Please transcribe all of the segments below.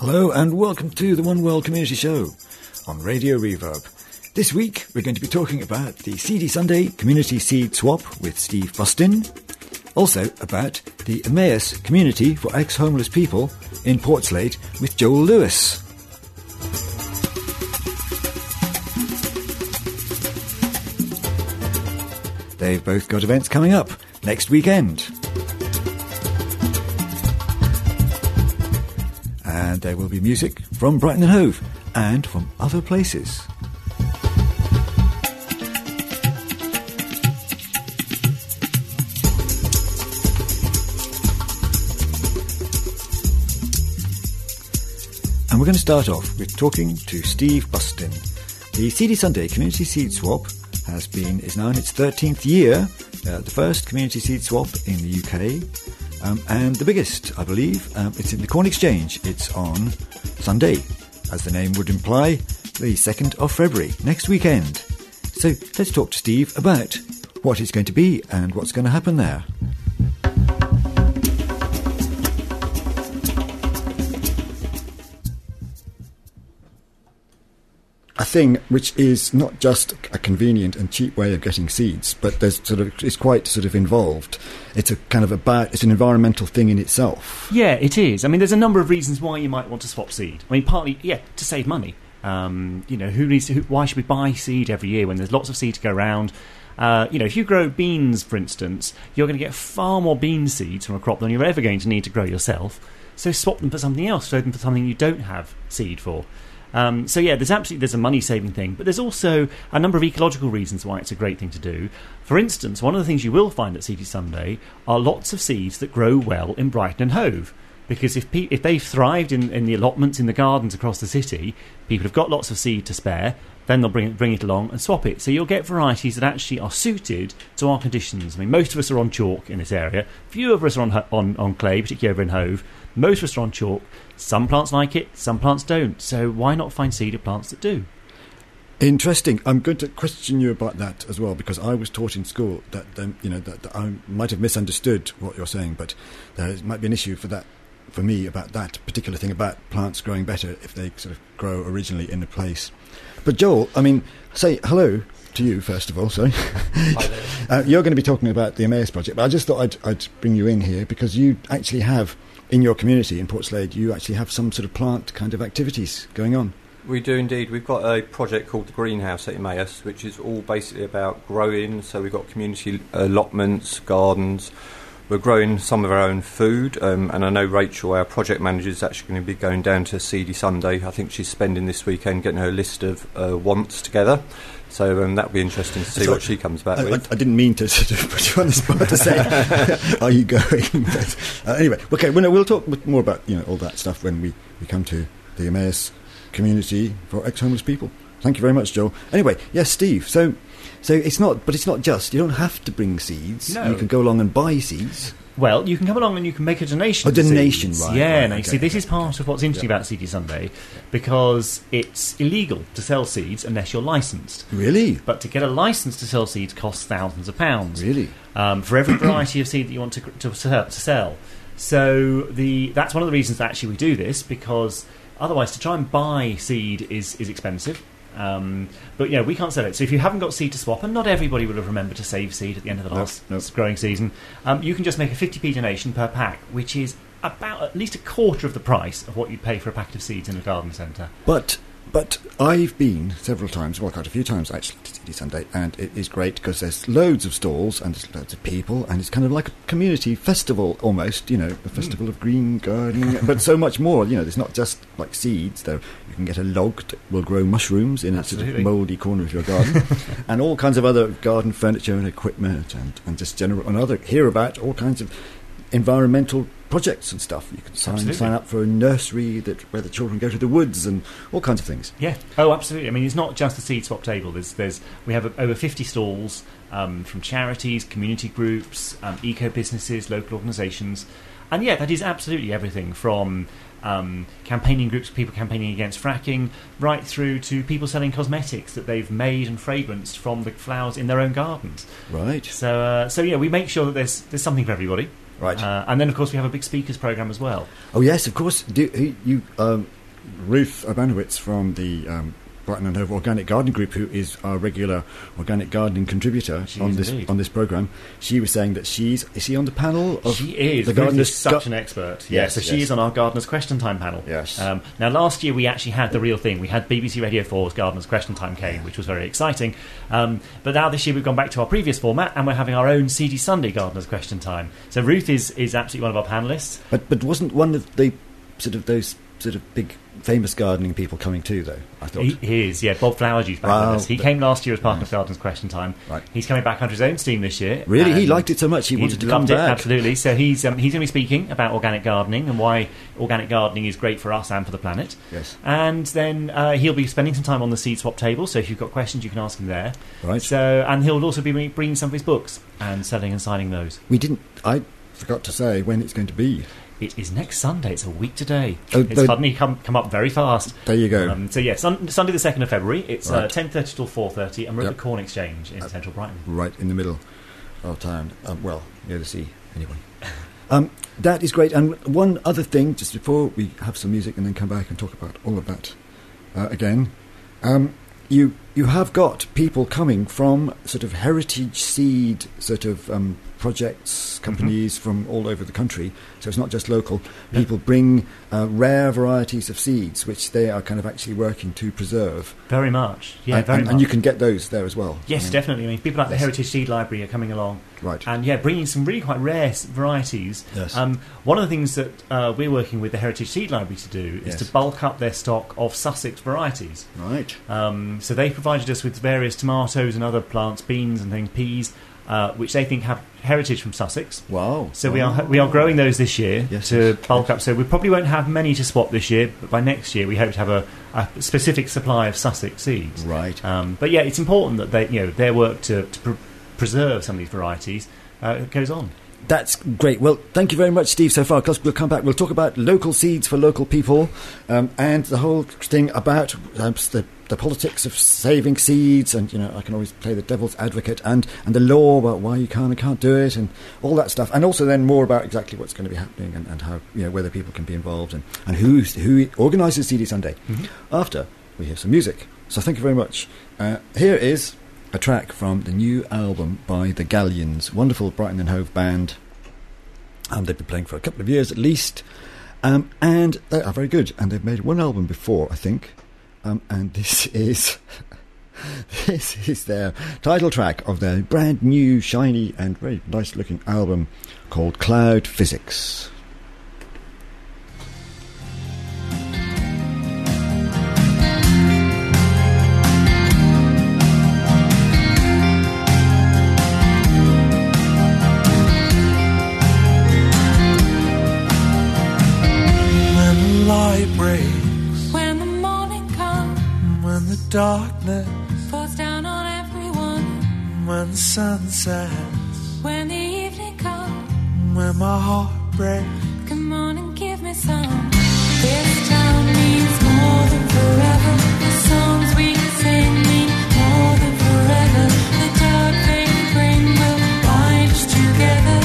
Hello and welcome to the One World Community Show on Radio Reverb. This week we're going to be talking about the Seedy Sunday Community Seed Swap with Steve Bustin. Also about the Emmaus Community for Ex-Homeless People in Portslade with Joel Lewis. They've both got events coming up next weekend. And there will be music from Brighton and Hove and from other places. And we're going to start off with talking to Steve Bustin. The Seedy Sunday Community Seed Swap is now in its 13th year, the first community seed swap in the UK. And the biggest, I believe. It's in the Corn Exchange. It's on Sunday, as the name would imply, the 2nd of February, next weekend. So let's talk to Steve about what it's going to be and what's going to happen there. A thing which is not just a convenient and cheap way of getting seeds, but it's quite sort of involved. It's it's an environmental thing in itself. Yeah, it is. I mean, there's a number of reasons why you might want to swap seed. I mean, partly, to save money. Why should we buy seed every year when there's lots of seed to go around? If you grow beans, for instance, you're going to get far more bean seeds from a crop than you're ever going to need to grow yourself. So swap them for something else, throw them for something you don't have seed for. There's a money-saving thing, but there's also a number of ecological reasons why it's a great thing to do. For instance, one of the things you will find at Seedy Sunday are lots of seeds that grow well in Brighton and Hove, because if they've thrived in the allotments in the gardens across the city, people have got lots of seed to spare, then they'll bring it along and swap it. So you'll get varieties that actually are suited to our conditions. I mean, most of us are on chalk in this area. Few of us are on clay, particularly over in Hove. Most of us are on chalk. Some plants like it, some plants don't. So why not find seed of plants that do? Interesting. I'm going to question you about that as well, because I was taught in school that I might have misunderstood what you're saying, but there might be an issue for me about that particular thing about plants growing better if they sort of grow originally in a place. But Joel, I mean, say hello to you first of all. Sorry, hi there. You're going to be talking about the Emmaus project, but I just thought I'd bring you in here because you actually have, in your community in Portslade, you actually have some sort of plant kind of activities going on. We do indeed. We've got a project called the Greenhouse at Emmaus, which is all basically about growing. So we've got community allotments, gardens. We're growing some of our own food, and I know Rachel, our project manager, is actually going to be going down to Seedy Sunday. I think she's spending this weekend getting her list of wants together. So that'll be interesting to see what she comes back with. I didn't mean to sort of put you on the spot to say, are you going? But, anyway, okay, we'll talk more about all that stuff when we come to the Emmaus Community for Ex-Homeless People. Thank you very much, Joel. Anyway, yes, Steve, So it's not just, you don't have to bring seeds. No. You can go along and buy seeds. Well, you can come along and you can make a donation. A donation, right. Yeah, right, see, this is part of what's interesting about Seedy Sunday, because it's illegal to sell seeds unless you're licensed. Really? But to get a license to sell seeds costs thousands of pounds. Really? For every variety of seed that you want to sell. So that's one of the reasons that actually we do this, because otherwise to try and buy seed is expensive. But we can't sell it. So if you haven't got seed to swap, and not everybody will have remembered to save seed at the end of the last growing season, you can just make a 50p donation per pack, which is about at least a quarter of the price of what you'd pay for a packet of seeds in a garden centre. But I've been several times, quite a few times actually, to Seedy Sunday, and it is great because there's loads of stalls and there's loads of people, and it's kind of like a community festival almost, a festival of green gardening, but so much more. There's not just like seeds, though. You can get a log that will grow mushrooms in a sort of mouldy corner of your garden, and all kinds of other garden furniture and equipment, and just hear about all kinds of environmental projects and stuff. You can sign up for a nursery where the children go to the woods and all kinds of things. Yeah. Oh, absolutely. I mean, it's not just the seed swap table. We have over 50 stalls from charities, community groups, eco businesses, local organisations, and that is absolutely everything from campaigning groups, people campaigning against fracking, right through to people selling cosmetics that they've made and fragranced from the flowers in their own gardens. Right. So we make sure that there's something for everybody. Right. And then, of course, we have a big speakers program as well. Oh yes, of course. Ruth Abanowitz from the Brighton and Hove Organic Garden Group, who is our regular organic gardening contributor on this program. She was saying that is she on the panel? She is. The Ruth gardeners is such an expert. Yes, so she is on our Gardeners Question Time panel. Yes. Now, last year we actually had the real thing. We had BBC Radio 4's Gardeners Question Time came, which was very exciting. But now this year we've gone back to our previous format, and we're having our own CD Sunday Gardeners Question Time. So Ruth is absolutely one of our panellists. But wasn't one of the those big famous gardening people coming too, though? I thought he is. Yeah, Bob Flowerdew back with us. He came last year as part of Gardeners Question Time. Right. He's coming back under his own steam this year. Really, he liked it so much he wanted to come back. Absolutely. So he's going to be speaking about organic gardening and why organic gardening is great for us and for the planet. Yes. And then he'll be spending some time on the seed swap table. So if you've got questions, you can ask him there. Right. So and he'll also be bringing some of his books and selling and signing those. I forgot to say when it's going to be. It is next Sunday. It's a week today. Oh, it's suddenly come up very fast. There you go. Sunday the 2nd of February. It's Right. 10:30 till 4:30, and we're at the Corn Exchange in central Brighton. Right in the middle of town. Near the sea, anyway. That is great. And one other thing, just before we have some music and then come back and talk about all of that again. You have got people coming from sort of heritage seed projects, companies from all over the country, so it's not just local. People bring rare varieties of seeds, which they are kind of actually working to preserve. Very much, much. And you can get those there as well. Yes, definitely. I mean, people like the Heritage Seed Library are coming along. Right. And, bringing some really quite rare varieties. Yes. One of the things that we're working with the Heritage Seed Library to do is to bulk up their stock of Sussex varieties. Right. So they provided us with various tomatoes and other plants, beans and things, peas, which they think have heritage from Sussex. Wow. So we are growing those this year to bulk up. So we probably won't have many to swap this year, but by next year we hope to have a specific supply of Sussex seeds. Right. But it's important that their work to preserve some of these varieties goes on. That's great. Well, thank you very much, Steve, so far, because we'll come back. We'll talk about local seeds for local people and the whole thing about the politics of saving seeds, and I can always play the devil's advocate, and the law about why you can and can't do it, and all that stuff, and also then more about exactly what's going to be happening and how whether people can be involved and who organises CD Sunday. After we hear some music. So thank you very much. Here is a track from the new album by the Galleons, wonderful Brighton and Hove band, and they've been playing for a couple of years at least, and they are very good, and they've made one album before, I think, and this is their title track of their brand new, shiny and very nice looking album called Cloud Physics. When the morning comes, when the darkness falls down on everyone, when the sun sets, when the evening comes, when my heart breaks, come on and give me some. This town means more than forever. The songs we sing mean more than forever. The dark they bring will bind us together.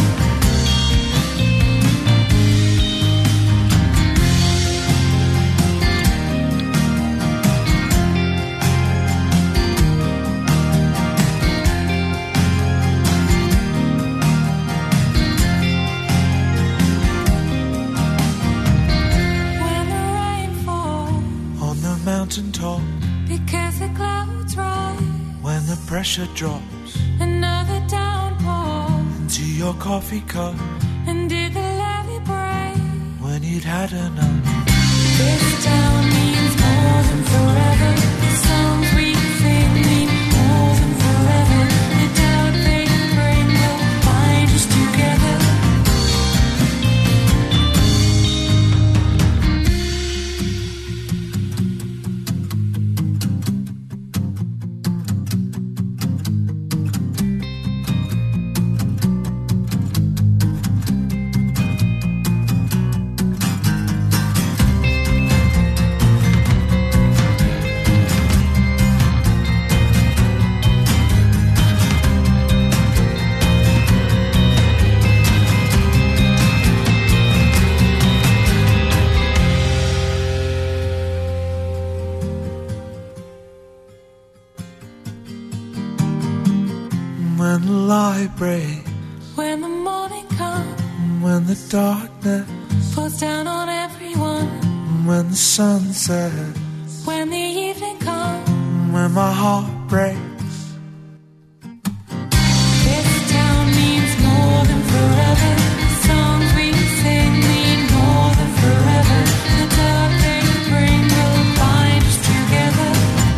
Mountaintop, because the clouds rise, when the pressure drops, another downpour into your coffee cup, and did the levee break when you'd had enough? This town means more than forever. The songs we sing mean more than forever. The doubt they bring will bind us together. breaks, when the morning comes, when the darkness falls down on everyone, when the sun sets, when the evening comes, when my heart breaks. This town means more than forever. The songs we sing mean more than forever. The dark they bring will bind us together.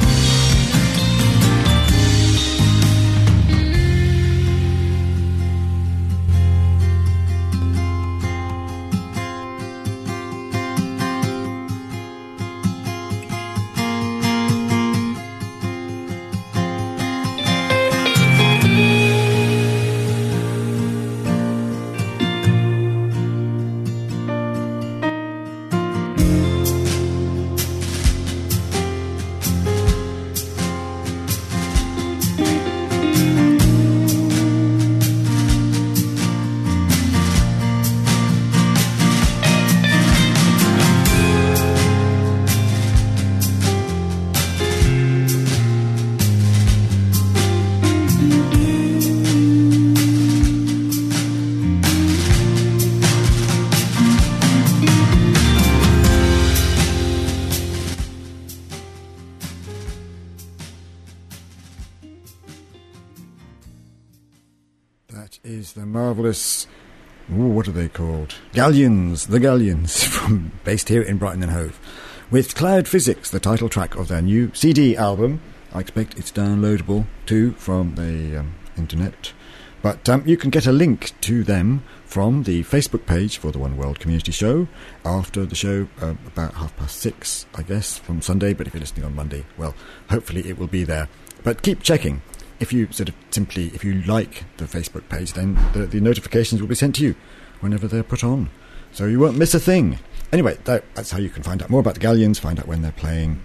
That is the marvellous, what are they called? Galleons, the Galleons, based here in Brighton and Hove, with Cloud Physics, the title track of their new CD album. I expect it's downloadable too from the internet. But you can get a link to them from the Facebook page for the One World Community Show after the show, about 6:30, I guess, from Sunday. But if you're listening on Monday, well, hopefully it will be there. But keep checking. If you if you like the Facebook page, then the notifications will be sent to you whenever they're put on. So you won't miss a thing. Anyway, that's how you can find out more about the Galleons, find out when they're playing.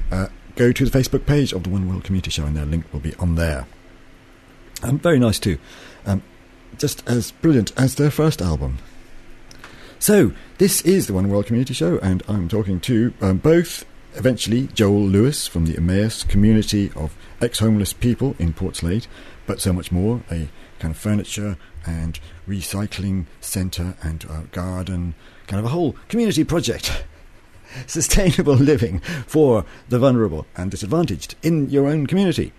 Go to the Facebook page of the One World Community Show and their link will be on there. Very nice too. Just as brilliant as their first album. So, this is the One World Community Show, and I'm talking to both, eventually, Joel Lewis from the Emmaus community of ex-homeless people in Portslade, but so much more, a kind of furniture and recycling centre and garden, kind of a whole community project. Sustainable living for the vulnerable and disadvantaged in your own community,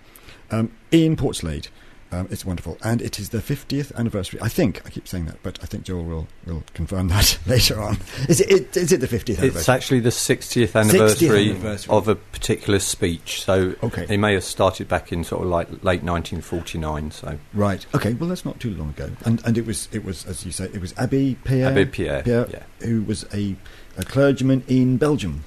in Portslade. It's wonderful, and it is the 50th anniversary. I keep saying that, but I think Joel will confirm that later on. Is it the 50th anniversary? It's actually the 60th anniversary of a particular speech. So it may have started back in sort of like late 1949. So right, okay. Well, that's not too long ago, and it was as you say, it was Abbé Pierre. Abbé Pierre, yeah. Who was a clergyman in Belgium.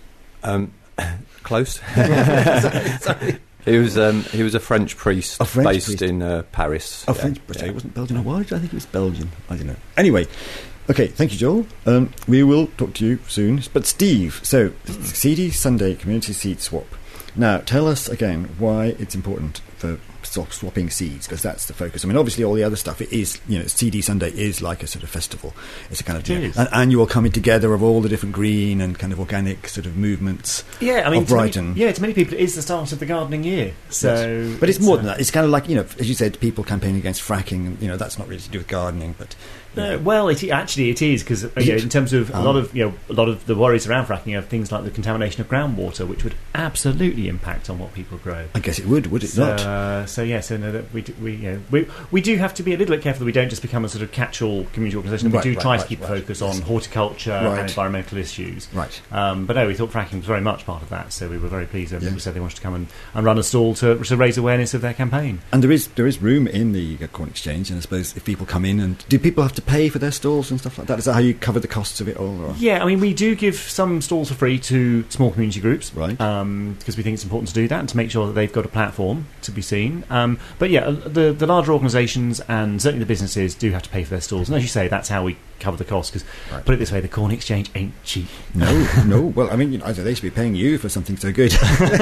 Close. Sorry. He was a French priest based in Paris. French priest. It wasn't Belgian. Why did I think it was Belgian? I don't know. Anyway, okay, thank you, Joel. We will talk to you soon. But Steve, so CD Sunday Community Seed Swap. Now, tell us again why it's important for swapping seeds, because that's the focus. I mean, obviously, all the other stuff, it is, CD Sunday is like a sort of festival. It's a kind of an annual coming together of all the different green and kind of organic sort of movements of Brighton. To many people, it is the start of the gardening year. So, yes. But it's more than that. It's kind of like, as you said, people campaigning against fracking. That's not really to do with gardening, but. Well, it is, because in terms of a lot of the worries around fracking are things like the contamination of groundwater, which would absolutely impact on what people grow. I guess it would it not? We do have to be a little bit careful that we don't just become a sort of catch-all community organisation. We do try to keep focus on horticulture and environmental issues. Right. But no, we thought fracking was very much part of that, so we were very pleased when people said they wanted to come and run a stall to raise awareness of their campaign. And there is room in the Corn Exchange, and I suppose if people come in, and do people have to pay for their stalls and stuff like that? Is that how you cover the costs of it all? Or? Yeah, I mean, we do give some stalls for free to small community groups, right? Because we think it's important to do that and to make sure that they've got a platform to be seen. But yeah, the larger organisations and certainly the businesses do have to pay for their stalls, and as you say, that's how we cover the cost. Because Right. put it this way, the corn exchange ain't cheap. No. Well, I mean, they should be paying you for something so good.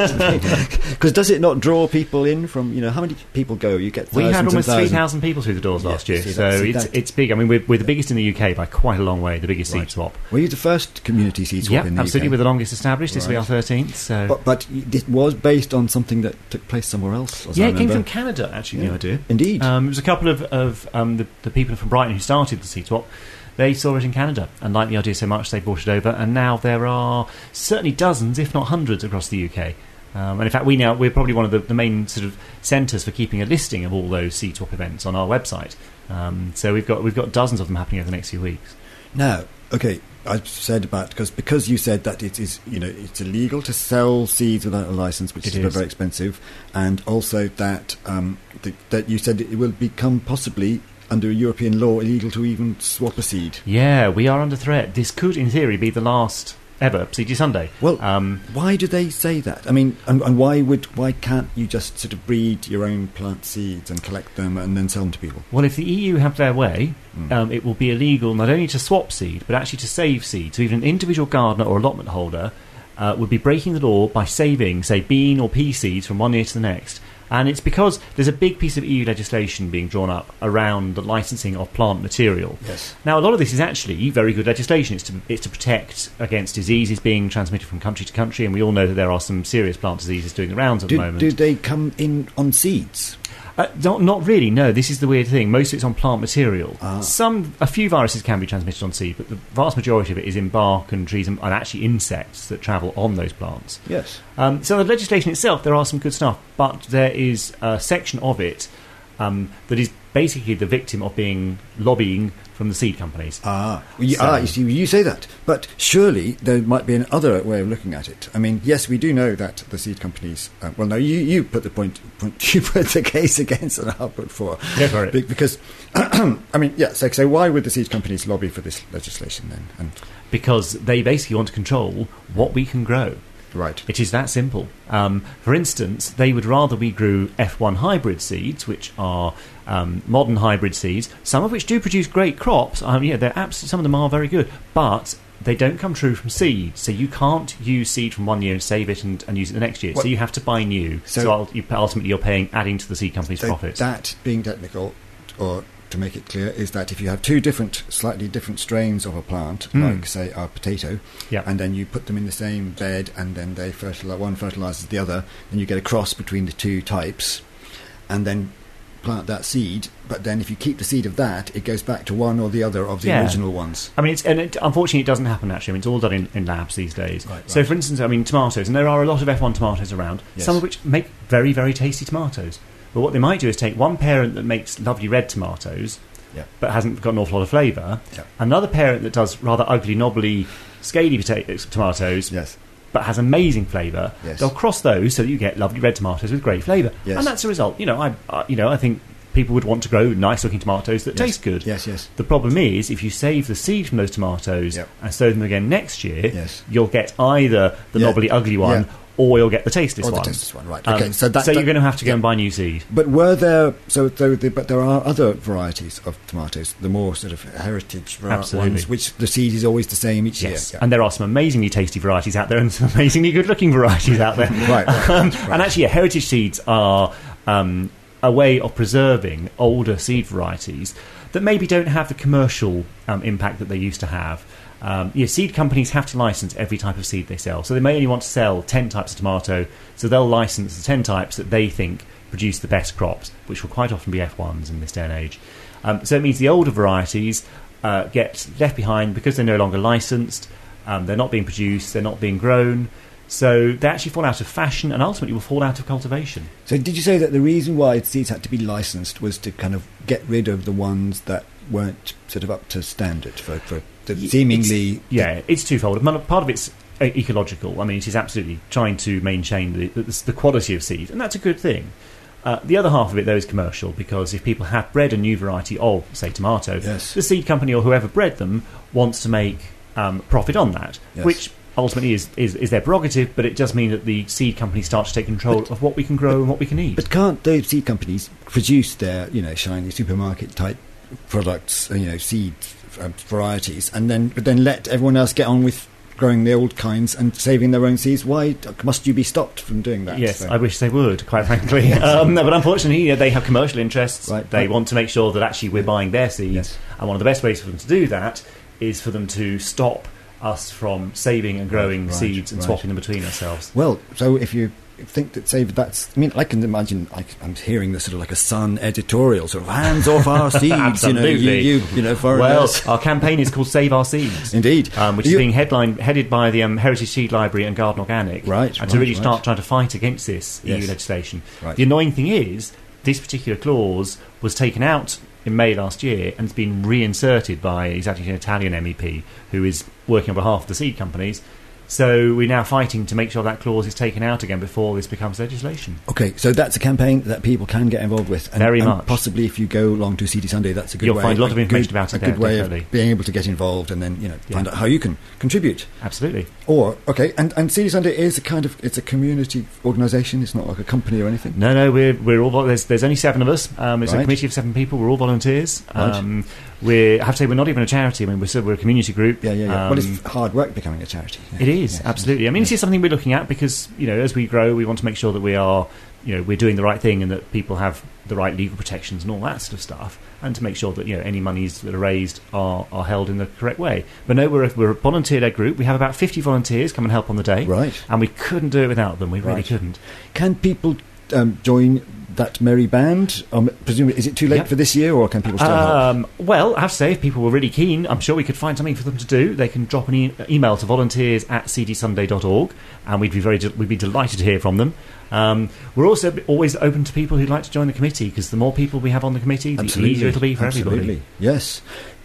Because does it not draw people in from, how many people go? You get We thousands had almost and thousands. 3,000 people through the doors Yeah, last year, see, so that- it's big. I mean, we're the biggest in the UK by quite a long way, the biggest Right. seed swap. Were you the first community seed swap Yeah, in the absolutely, UK? we're the longest established. This will be our Right. 13th. So But it was based on something that took place somewhere else. as I yeah, it came remember. from Canada, actually, Yeah. the idea. Indeed. It was a couple of the people from Brighton who started the seed swap. They saw it in Canada and liked the idea so much they brought it over, and now there are certainly dozens, if not hundreds, across the UK. And in fact, we're probably one of the main sort of centres for keeping a listing of all those seed swap events on our website. So we've got dozens of them happening over the next few weeks. Now, okay, I've said about because you said that it is it's illegal to sell seeds without a license, which It is is. very expensive, and also that that you said it will become possibly under European law illegal to even swap a seed. Yeah, we are under threat. This could, in theory, be the last ever CG Sunday. Well, why do they say that? I mean, and why can't you just sort of breed your own plant seeds and collect them and then sell them to people? Well, if the EU have their way, it will be illegal not only to swap seed, but actually to save seed. So even an individual gardener or allotment holder would be breaking the law by saving, say, bean or pea seeds from one year to the next. And it's because there's a big piece of EU legislation being drawn up around the licensing of plant material. Yes. Now, a lot of this is actually very good legislation. It's to protect against diseases being transmitted from country to country, and we all know that there are some serious plant diseases doing the rounds at the moment. Do they come in on seeds? Not really, no. This is the weird thing. Most of it's on plant material. Ah. A few viruses can be transmitted on seed, but the vast majority of it is in bark and trees and actually insects that travel on those plants. Yes. So the legislation itself, there are some good stuff, but there is a section of it that is basically the victim of being lobbying from the seed companies. You say that, but surely there might be another way of looking at it. I mean, yes, we do know that the seed companies. Well, no, you put the you put the case against, and I'll put for. Go for it. Because, I mean, yeah. So why would the seed companies lobby for this legislation then? And Because they basically want to control what we can grow. right, It is that simple. For instance, they would rather we grew F1 hybrid seeds, which are modern hybrid seeds, some of which do produce great crops. Some of them are very good, but they don't come true from seed. So you can't use seed from one year and save it and use it the next year. Well, so you have to buy new. so- Ultimately, you're adding to the seed company's so profits. that being technical, or to make it clear, is that if you have two slightly different strains of a plant, like say a potato, Yeah. and then you put them in the same bed, and then one fertilizes the other, then you get a cross between the two types, and then plant that seed. But then if you keep the seed of that, it goes back to one or the other of the Yeah. original ones. I mean, unfortunately, it doesn't happen actually. I mean, it's all done in labs these days. Right, So, right. for instance, tomatoes, and there are a lot of F1 tomatoes around, Yes. some of which make very, very tasty tomatoes. But what they might do is take one parent that makes lovely red tomatoes, Yeah. but hasn't got an awful lot of flavour, Yeah. another parent that does rather ugly, knobbly, scaly tomatoes, Yes. but has amazing flavour. Yes. They'll cross those so that you get lovely red tomatoes with great flavour, Yes. and that's the result. I think people would want to grow nice-looking tomatoes that Yes. taste good. Yes. Yes. The problem is, if you save the seed from those tomatoes Yep. and sow them again next year, Yes. you'll get either the Yeah. knobbly, ugly one, Yeah. or you'll get the tasteless Or the one. tasteless one, right. Okay, so you're going to have to go and buy new seed. But were there but there are other varieties of tomatoes, the more sort of heritage Absolutely. ones, which the seed is always the same each Yes, year. and there are some amazingly tasty varieties out there, and some amazingly good-looking varieties out there. Right, right. And actually, heritage seeds are a way of preserving older seed varieties that maybe don't have the commercial impact that they used to have. Seed companies have to license every type of seed they sell. So they may only want to sell 10 types of tomato, so they'll license the 10 types that they think produce the best crops, which will quite often be F1s in this day and age. So it means the older varieties get left behind because they're no longer licensed, they're not being produced, they're not being grown. So they actually fall out of fashion and ultimately will fall out of cultivation. So did you say that the reason why seeds had to be licensed was to kind of get rid of the ones that weren't sort of up to standard for the seemingly... It's twofold. Part of it's ecological. I mean, it is absolutely trying to maintain the quality of seed, and that's a good thing. The other half of it, though, is commercial, because if people have bred a new variety of, say, tomato, Yes. the seed company or whoever bred them wants to make profit on that, Yes. which ultimately is their prerogative, but it does mean that the seed companies start to take control of what we can grow and what we can eat. But can't the seed companies produce their, shiny supermarket type products, seeds varieties, but then let everyone else get on with growing the old kinds and saving their own seeds. Why must you be stopped from doing that? Yes, I wish they would, quite frankly. No, but unfortunately, they have commercial interests. Right, they want to make sure that actually we're buying their seeds. Yes. And one of the best ways for them to do that is for them to stop us from saving and growing seeds and swapping them between ourselves. Well, so if you think that, say, that's... I mean, I can imagine... I'm hearing this sort of like a Sun editorial, sort of hands off our seeds. Absolutely. You know, foreigners. Well, our campaign is called Save Our Seeds. Indeed. Which is being headed by the Heritage Seed Library and Garden Organic. And to really start trying to fight against this EU legislation. Right. The annoying thing is, this particular clause was taken out in May last year and has been reinserted by exactly an Italian MEP who is working on behalf of the seed companies. So we're now fighting to make sure that clause is taken out again before this becomes legislation. Okay, so that's a campaign that people can get involved with. And, Very much. Possibly if you go along to CD Sunday, that's a good way. You'll find a lot of information about it there, a good way definitely. of being able to get involved and then, find out how you can contribute. Absolutely. And CD Sunday is it's a community organisation. It's not like a company or anything. No, we're all there's only 7 of us. It's a committee of 7 people. We're all volunteers. Right. I have to say we're not even a charity. I mean, we're a community group. Yeah. Well, it's hard work becoming a charity. It is, absolutely. I mean, this is something we're looking at because, as we grow, we want to make sure that we are, we're doing the right thing and that people have the right legal protections and all that sort of stuff, and to make sure that, any monies that are raised are held in the correct way. But no, we're a volunteer-led group. We have about 50 volunteers come and help on the day. Right. And we couldn't do it without them. We really couldn't. Can people join that merry band? Presumably, is it too late for this year, or can people still help? Well, I have to say, if people were really keen, I'm sure we could find something for them to do. They can drop an email to volunteers@cdsunday.org, and we'd be delighted to hear from them. We're also always open to people who'd like to join the committee, because the more people we have on the committee, the easier it'll be for everybody. Yes.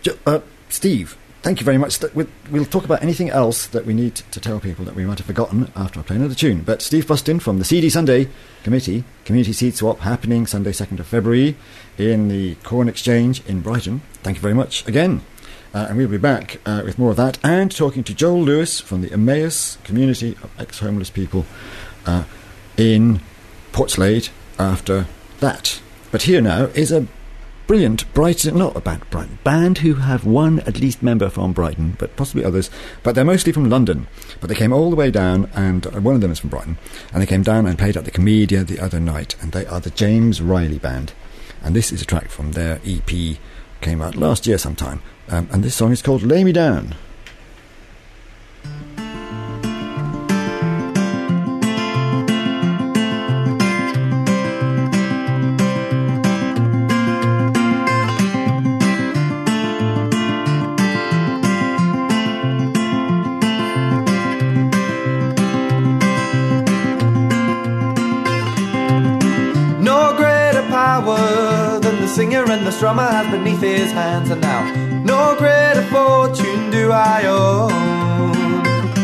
Steve, thank you very much. We'll talk about anything else that we need to tell people that we might have forgotten after I play another tune. But Steve Bustin from the CD Sunday Committee, Community Seed Swap, happening Sunday 2nd of February in the Corn Exchange in Brighton. Thank you very much again. And we'll be back with more of that, and talking to Joel Lewis from the Emmaus Community of Ex-Homeless People in Portslade after that. But here now is a brilliant band who have one at least member from Brighton, but possibly others, but they're mostly from London. But they came all the way down, and one of them is from Brighton, and they came down and played at the Comedia the other night, and they are the James Riley Band. And this is a track from their EP, came out last year sometime, and this song is called Lay Me Down. Singer and the strummer has beneath his hands, and now no greater fortune do I own.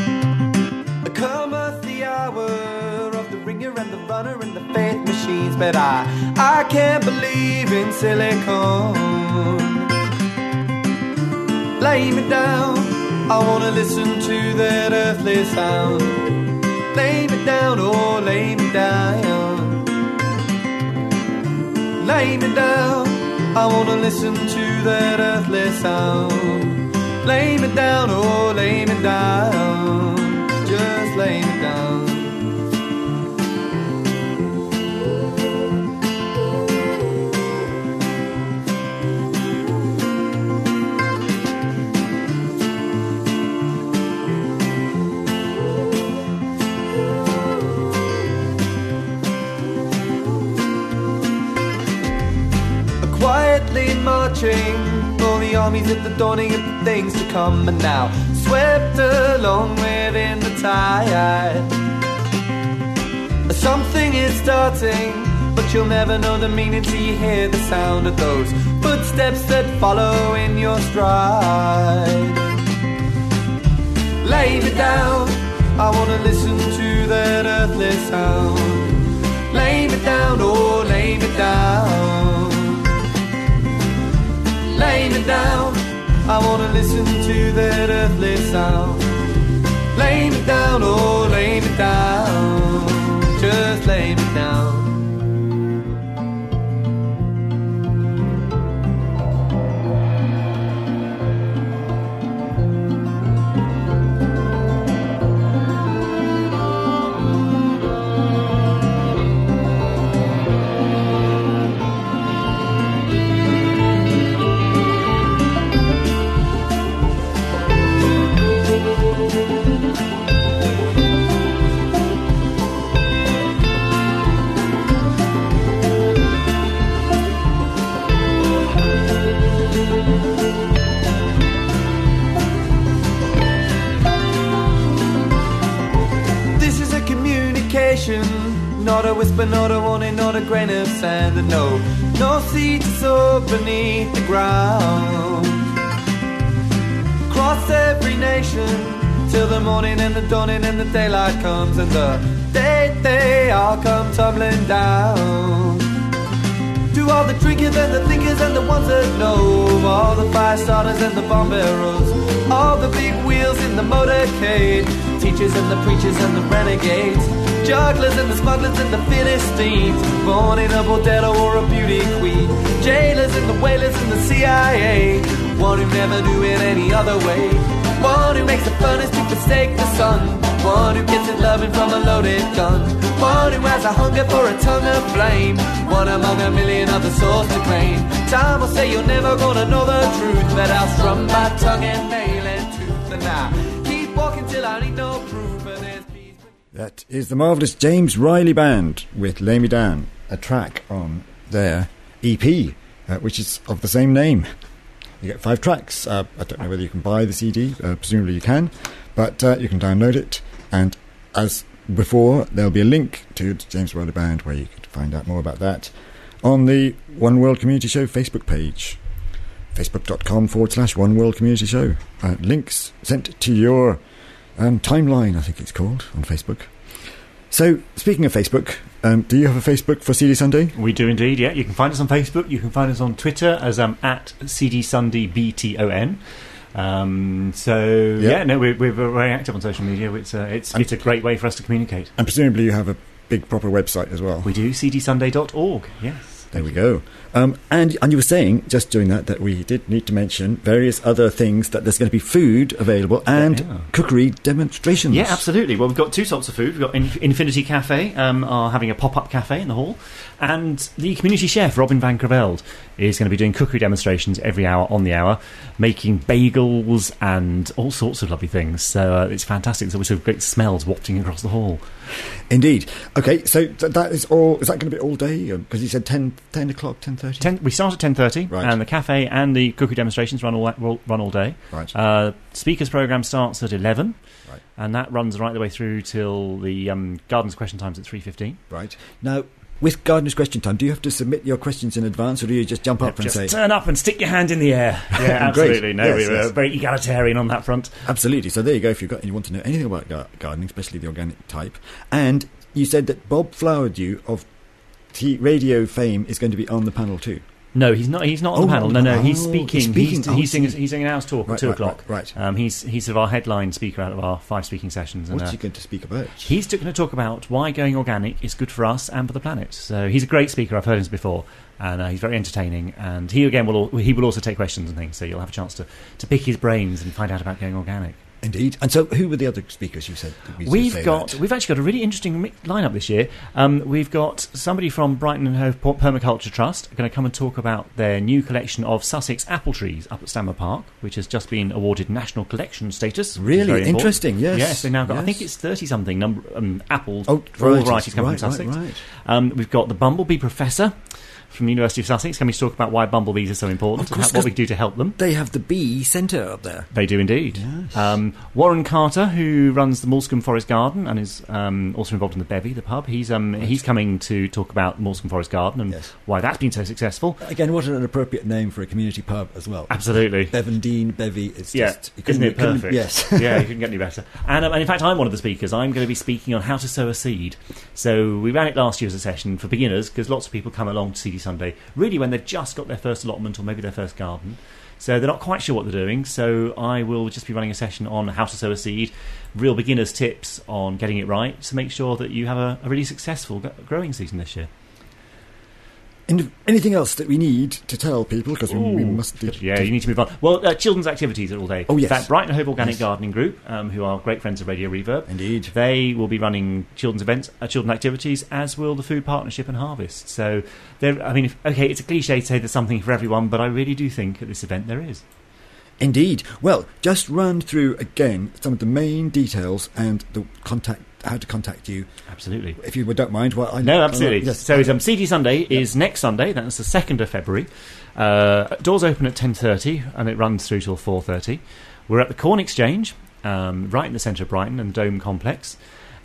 Cometh the hour of the ringer and the runner and the faith machines, but I can't believe in silicone. Lay me down, I wanna listen to that earthly sound. Lay me down, oh lay me down. Lay me down, I wanna listen to that earthly sound. Lay me down, oh lay me down, just lay me down. Quietly marching, all the armies at the dawning of the things to come, and now swept along within the tide. Something is starting, but you'll never know the meaning till you hear the sound of those footsteps that follow in your stride. Lay me down, I wanna listen to that earthly sound. Lay me down, oh lay me down. Lay me down, I wanna listen to that earthly sound. Lay me down, oh lay me down, just lay me down. nation. Not a whisper, not a warning, not a grain of sand. And no seed to sow beneath the ground. Cross every nation till the morning and the dawning and the daylight comes. And the day they all come tumbling down. To all the drinkers and the thinkers and the ones that know, all the fire starters and the bomb barrels, all the big wheels in the motorcade, teachers and the preachers and the renegades, jugglers and the smugglers and the Philistines, born in a bordello or a beauty queen, jailers and the whalers and the CIA, one who never knew it any other way, one who makes the furnace to forsake the sun, one who gets it loving from a loaded gun, one who has a hunger for a tongue of flame, one among a million other souls to claim. Time will say you're never gonna know the truth, but I'll strum my tongue and nail and tooth, and I keep walking till I need no proof, but there's peace. That is the marvellous James Riley Band with Lay Me Down, a track on their EP, which is of the same name. You get 5 tracks. I don't know whether you can buy the CD, presumably you can, but you can download it, and as before, there'll be a link to the James Riley Band where you can find out more about that on the One World Community Show Facebook page, facebook.com/One World Community Show. Links sent to your timeline, I think it's called, on Facebook. So, speaking of Facebook, do you have a Facebook for CD Sunday? We do indeed, yeah. You can find us on Facebook. You can find us on Twitter as at CD Sunday BTON. We're very active on social media. It's a great way for us to communicate. And presumably you have a big proper website as well. We do, cdsunday.org, yes. There we go. And you were saying, just during that we did need to mention various other things, that there's going to be food available and cookery demonstrations. Yeah, absolutely. Well, we've got 2 sorts of food. We've got Infinity Cafe are having a pop-up cafe in the hall, and the community chef, Robin van Creveld, is going to be doing cookery demonstrations every hour on the hour, making bagels and all sorts of lovely things. So it's fantastic. There's always sort of great smells wafting across the hall. Indeed. Okay, so that is all. Is that going to be all day? Because you said 10 o'clock, 10:30? We start at 10:30, right. And the cafe and the cookery demonstrations run all day. Right. Speakers programme starts at 11, right, and that runs right the way through till the Gardeners' Question Time's at 3:15. Right. Now, with Gardeners' Question Time, do you have to submit your questions in advance, or do you just jump up and say... turn up and stick your hand in the air. Yeah, absolutely. No, yes, we're very egalitarian on that front. Absolutely. So there you go, if you want to know anything about gardening, especially the organic type. And you said that Bob Flowerdew of radio fame is going to be on the panel too. No, he's not. He's not on the panel. No, he's speaking. He's doing an hour's talk at 2 o'clock. Right. He's sort of our headline speaker out of our 5 speaking sessions. What's he going to speak about? He's going to talk about why going organic is good for us and for the planet. So he's a great speaker. I've heard him before, and he's very entertaining. And he will also take questions and things. So you'll have a chance to pick his brains and find out about going organic. Indeed. And so who were the other speakers you said? We've actually got a really interesting lineup this year. We've got somebody from Brighton and Hove Permaculture Trust going to come and talk about their new collection of Sussex apple trees up at Stanmer Park, which has just been awarded national collection status. Really interesting, yes. Yes, they've now got, I think it's 30-something apples, all varieties coming from Sussex. Right. We've got the Bumblebee Professor from the University of Sussex coming to talk about why bumblebees are so important and what we can do to help them. They have the bee centre up there. They do indeed. Yes. Warren Carter, who runs the Moulscombe Forest Garden and is also involved in the Bevy, the pub, he's coming to talk about Moulscombe Forest Garden and why that's been so successful. Again, what an appropriate name for a community pub as well. Absolutely. Bevendine, Bevy, it's just... Isn't it perfect? Yes. Yeah, you couldn't get any better. And in fact, I'm one of the speakers. I'm going to be speaking on how to sow a seed. So we ran it last year as a session for beginners, because lots of people come along to CD Sunday really when they've just got their first allotment or maybe their first garden. So they're not quite sure what they're doing. So I will just be running a session on how to sow a seed, real beginner's tips on getting it right to make sure that you have a really successful growing season this year. And anything else that we need to tell people? Because we must... you need to move on. Well, children's activities are all day. Oh, yes. In fact, Brighton Hove Organic Gardening Group, who are great friends of Radio Reverb. Indeed. They will be running children's events, children's activities, as will the Food Partnership and Harvest. So, it's a cliche to say there's something for everyone, but I really do think at this event there is. Indeed. Well, just run through again some of the main details and the how to contact you. Absolutely. If you don't mind. No, absolutely. Yes. So CD Sunday is next Sunday. That's the 2nd of February. Doors open at 10:30 and it runs through till 4:30. We're at the Corn Exchange, right in the centre of Brighton and Dome Complex.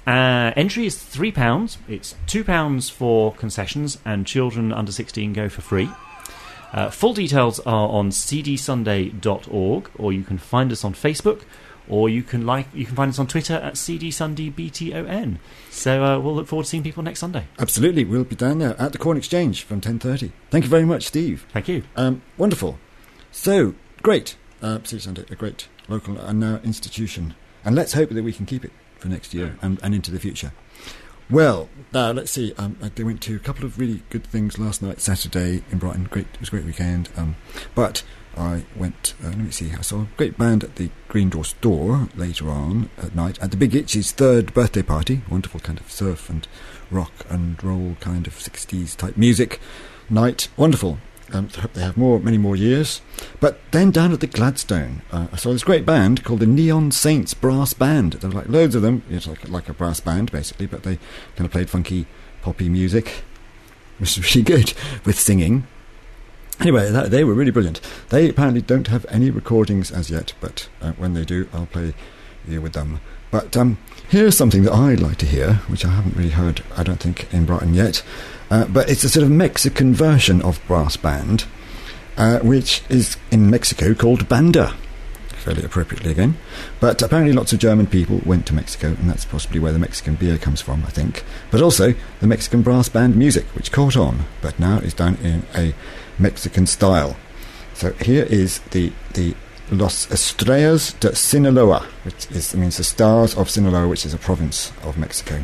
Entry is £3. It's £2 for concessions, and children under 16 go for free. Full details are on cdsunday.org, or you can find us on Facebook, or you can find us on Twitter at cdsundaybton. So we'll look forward to seeing people next Sunday. Absolutely, we'll be down there at the Corn Exchange from 10:30. Thank you very much, Steve. Thank you. Wonderful. So, great. City Sunday, a great local and now institution. And let's hope that we can keep it for next year and into the future. Well, now let's see. They went to a couple of really good things last night, Saturday in Brighton. It was a great weekend. But I went, let me see, I saw a great band at the Green Door Store later on at night at the Big Itchy's 3rd birthday party. Wonderful kind of surf and rock and roll kind of 60s type music night. Wonderful. I hope they have many more years. But then down at the Gladstone, I saw this great band called the Neon Saints Brass Band. There were like loads of them. It's like a brass band, basically, but they kind of played funky, poppy music. It was really good with singing. Anyway, they were really brilliant. They apparently don't have any recordings as yet, but when they do, I'll play you with them. But here's something that I'd like to hear, which I haven't really heard, I don't think, in Brighton yet. But it's a sort of Mexican version of brass band, which is in Mexico called banda, fairly appropriately again. But apparently lots of German people went to Mexico, and that's possibly where the Mexican beer comes from, I think. But also the Mexican brass band music, which caught on, but now is done in a Mexican style. So here is the Los Estrellas de Sinaloa, which means the Stars of Sinaloa, which is a province of Mexico.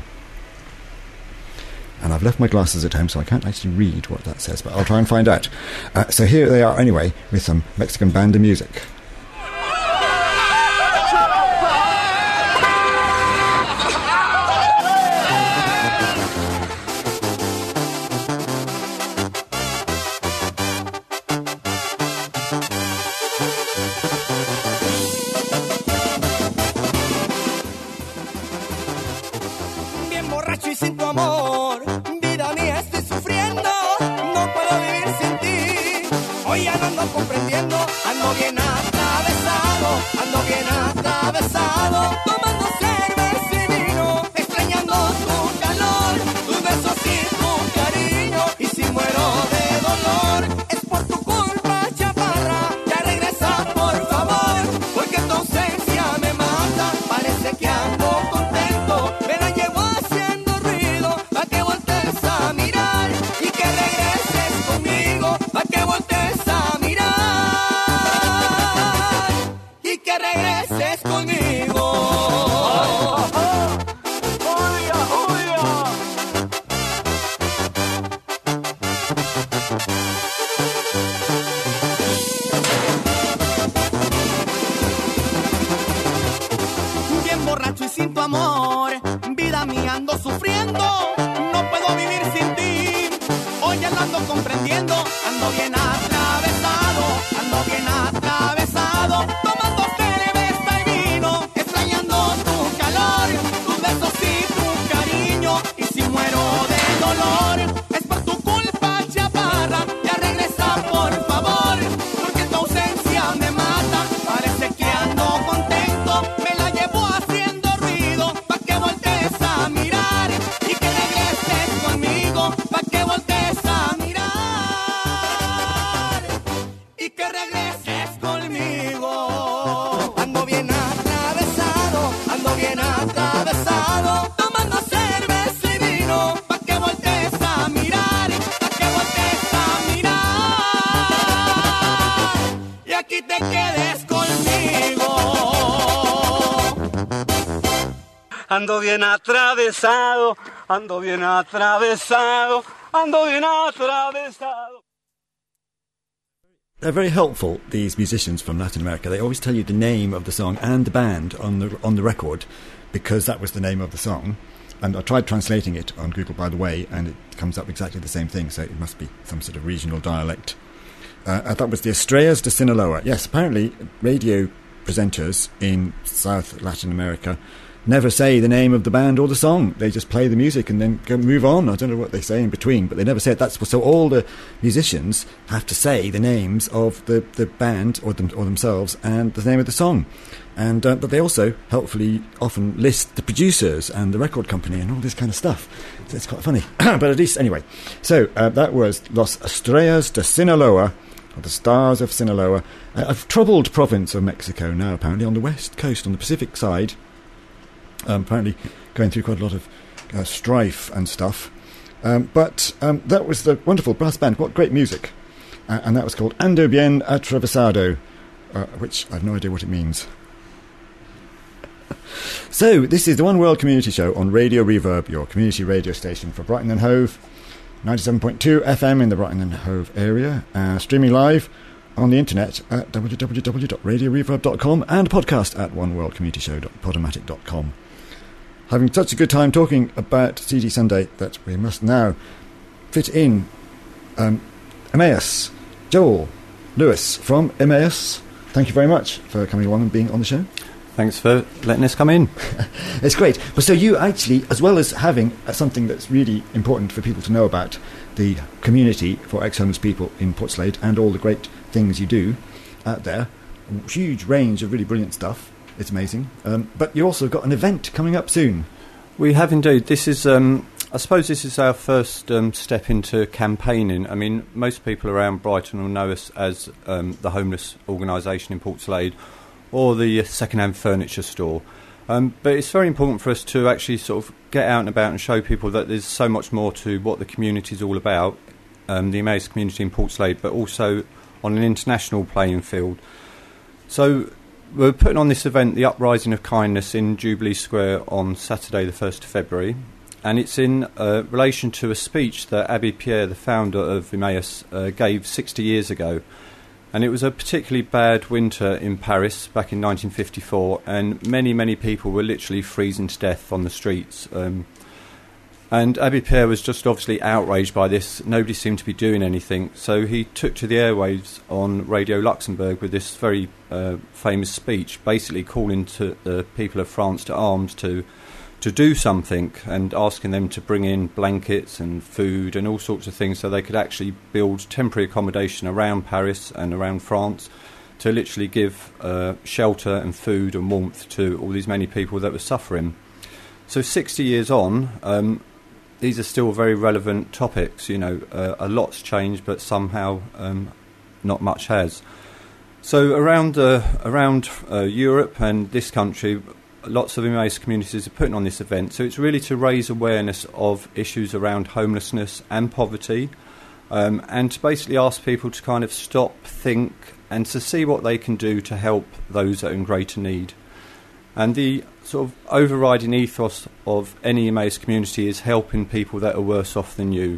And I've left my glasses at home, so I can't actually read what that says, but I'll try and find out. So here they are anyway, with some Mexican banda music. Bien borracho y sin tu amor, vida mía, estoy sufriendo, no puedo vivir sin ti. Hoy ya no ando comprendiendo, ando bien atravesado, tomando cerveza y vino, extrañando tu calor, tus besos y tu cariño. Y si muero de dolor, es por tu culpa, chaparra, ya regresa por favor, porque tu ausencia me mata, parece que ando contento, me la llevo haciendo ruido, pa' que voltees a mirar, y que regreses conmigo, pa' que voltees a mirar, y que regreses conmigo. Bien borracho y sin tu amor, vida mía, ando sufriendo, no puedo vivir sin ti. Hoy ya lo ando comprendiendo, ando bien atravesado, tomando cerveza y vino, extrañando tu calor, tus besos y tu cariño. Y si muero de dolor, es por tu culpa, chaparra, ya regresa por favor, porque tu ausencia me mata, parece que ando contento, me la llevo haciendo ruido, pa' que voltees a mirar, y que regreses conmigo, pa' que voltees a mirar, y que regreses conmigo. Ando bien atravesado, tomando cerveza y vino, pa' que voltees a mirar, y aquí te quedes conmigo. Ando bien atravesado. They're very helpful, these musicians from Latin America. They always tell you the name of the song and the band on the record, because that was the name of the song. And I tried translating it on Google, by the way, and it comes up exactly the same thing, so it must be some sort of regional dialect. That was the Estrellas de Sinaloa. Yes, apparently radio presenters in South Latin America never say the name of the band or the song. They just play the music and then move on. I don't know what they say in between, but they never say it. So all the musicians have to say the names of the band or themselves and the name of the song. And but they also helpfully often list the producers and the record company and all this kind of stuff. So it's quite funny. But at least, anyway. So that was Los Estrellas de Sinaloa, or the Stars of Sinaloa, a troubled province of Mexico now, apparently, on the west coast, on the Pacific side. Apparently going through quite a lot of strife and stuff. But that was the wonderful brass band. What great music. And that was called Ando Bien Atravesado, which I have no idea what it means. So, this is the One World Community Show on Radio Reverb, your community radio station for Brighton and Hove, 97.2 FM in the Brighton and Hove area, streaming live on the internet at www.radioreverb.com and podcast at oneworldcommunityshow.podomatic.com. Having such a good time talking about CD Sunday that we must now fit in Emmaus, Joel Lewis from Emmaus. Thank you very much for coming along and being on the show. Thanks for letting us come in. It's great. But so you actually, as well as having something that's really important for people to know about the community for ex-homeless people in Portslade and all the great things you do out there, a huge range of really brilliant stuff. It's amazing. But you also got an event coming up soon. We have indeed. This is, I suppose this is our first step into campaigning. I mean, most people around Brighton will know us as the homeless organisation in Portslade, or the second-hand furniture store. But it's very important for us to actually sort of get out and about and show people that there's so much more to what the community is all about, the Emmaus community in Portslade, but also on an international playing field. So we're putting on this event, the Uprising of Kindness, in Jubilee Square on Saturday the 1st of February, and it's in relation to a speech that Abbé Pierre, the founder of Emmaus, gave 60 years ago. And it was a particularly bad winter in Paris back in 1954, and many, many people were literally freezing to death on the streets. And Abbé Pierre was just obviously outraged by this. Nobody seemed to be doing anything. So he took to the airwaves on Radio Luxembourg with this very famous speech, basically calling to the people of France to arms to do something, and asking them to bring in blankets and food and all sorts of things so they could actually build temporary accommodation around Paris and around France to literally give shelter and food and warmth to all these many people that were suffering. So 60 years on, these are still very relevant topics. You know, a lot's changed, but somehow not much has. So around Europe and this country, lots of Emmaus communities are putting on this event, so it's really to raise awareness of issues around homelessness and poverty, and to basically ask people to kind of stop, think, and to see what they can do to help those that are in greater need. And the sort of overriding ethos of any Emmaus community is helping people that are worse off than you.